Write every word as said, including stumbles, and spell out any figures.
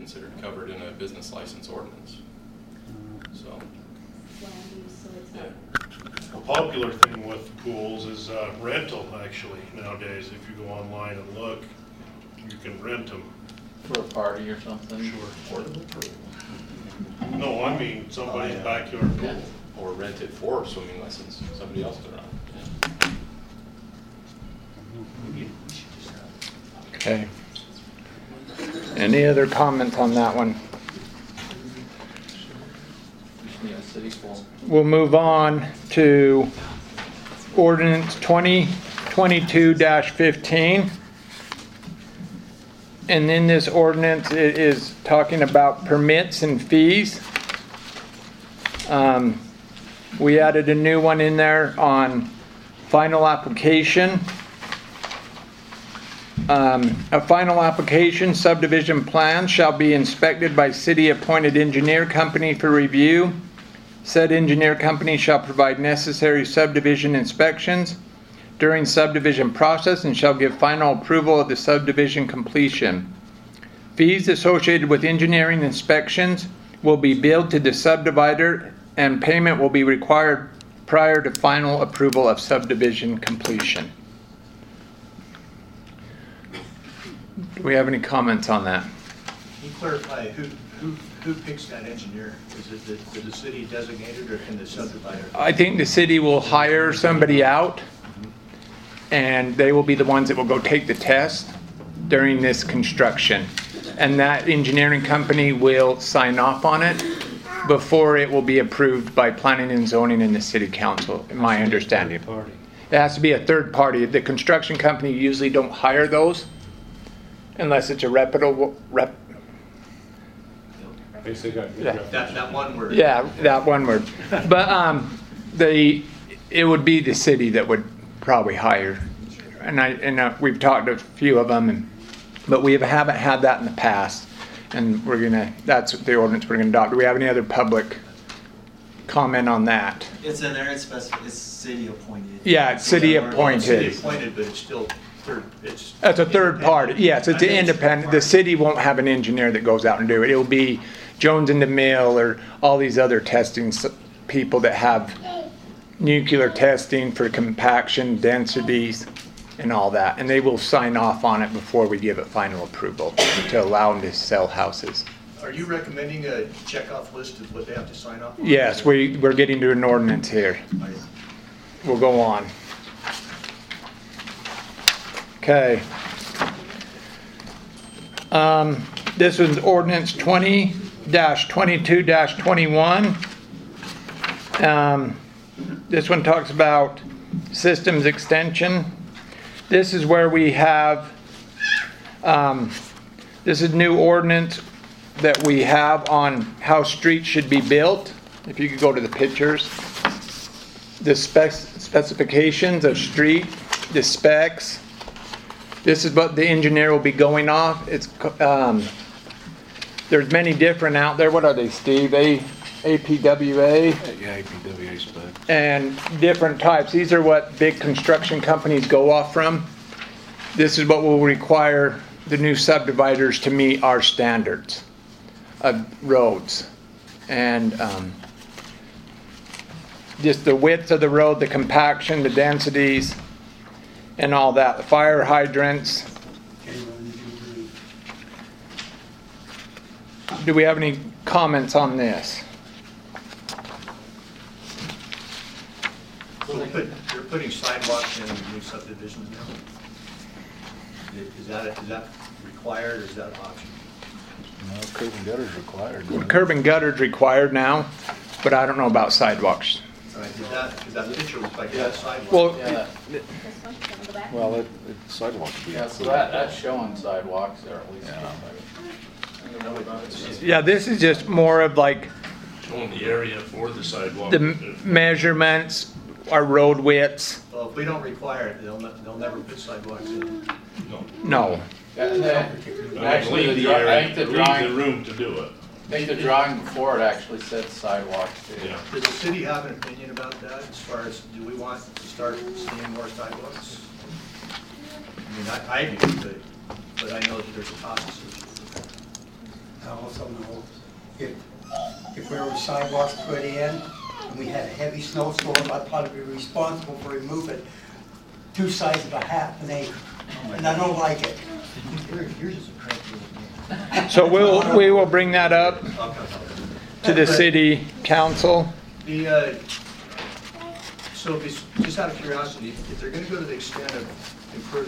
considered covered in a business license ordinance. So, Land use, so it's yeah. not. A popular thing with pools is uh, rental, actually, nowadays. If you go online and look, you can rent them. For a party or something? Sure. Portable pool. No, I mean somebody's Oh, yeah. backyard pool. Yeah. Or rent it for a swimming license, somebody else to run. Yeah. Okay. Any other comments on that one? Yeah, city pool. We'll move on to ordinance twenty twenty-two dash fifteen. And in this ordinance, it is talking about permits and fees. Um, we added a new one in there on final application. Um, a final application subdivision plan shall be inspected by city-appointed engineer company for review. Said engineer company shall provide necessary subdivision inspections during subdivision process and shall give final approval of the subdivision completion. Fees associated with engineering inspections will be billed to the subdivider and payment will be required prior to final approval of subdivision completion. Do we have any comments on that? Can you clarify who, who, who picks that engineer? Is it the, is the city designated or can the subdivider? I think the city will hire somebody out and they will be the ones that will go take the test during this construction. And that engineering company will sign off on it before it will be approved by planning and zoning and the city council, in my understanding. It has to be a third party. The construction company usually don't hire those unless it's a reputable rep. Basically, Yeah. That, that one word? Yeah, that one word. But um, the it would be the city that would probably hire, and I and uh, we've talked to a few of them, and, but we haven't had that in the past, and we're gonna. That's the ordinance we're gonna adopt. Do we have any other public comment on that? It's in there, it's specific, it's city appointed. Yeah, it's city So that we're- Well, it's city appointed. appointed, but it's still third, it's. That's a third party. Yes, it's I think independent. The city won't have an engineer that goes out and do it. It'll be Jones and DeMille or all these other testing s- people that have nuclear testing for compaction, densities, and all that. And they will sign off on it before we give it final approval to allow them to sell houses. Are you recommending a checkoff list of what they have to sign off on? Yes, we, we're getting to an ordinance here. I- We'll go on. Okay. Um, this was ordinance twenty dash twenty-two dash twenty-one. Um, this one talks about systems extension. This is where we have, um, this is new ordinance that we have on how streets should be built. If you could go to the pictures. The spec specifications of street, the specs. This is what the engineer will be going off. It's um, there's many different out there. What are they, Steve? A A P W A Yeah, A P W A spec. and different types. These are what big construction companies go off from. This is what will require the new subdividers to meet our standards of roads and. Um, just the width of the road, the compaction, the densities, and all that. The fire hydrants. Do we have any comments on this? So they put, they're putting sidewalks in new subdivisions now? Is that, is that required or is that an option? No, curb and gutter's required. isn't it? Curb and gutter's required now, but I don't know about sidewalks. All right, is that, because that picture looks like that sidewalk. Well, Yeah, This one, you want to go back? Well, it, it sidewalks. should be yeah, so included. that, that's showing sidewalks there at least. yeah, this is just more of like Showing the area for the sidewalk. the m- measurements, our road widths. Well, if we don't require it, they'll, ne- they'll never put sidewalks in. No. No. Yeah, and then- Actually, the Leave the dra- I area, think the leave the drawing, room to do it. I think the drawing before it actually said sidewalks too. Yeah. Does the city have an opinion about that as far as, do we want to start seeing more sidewalks? I mean, I, I do, but, but I know that there's a cost associated with that. also know if, if there were sidewalks put in and we had a heavy snowstorm, I'd probably be responsible for removing two sides of a half an acre. And I don't like it. Yours is a crappy old man. So we'll, we will bring that up to the city council. The, uh, so if it's, just out of curiosity, if they're gonna go to the extent of improving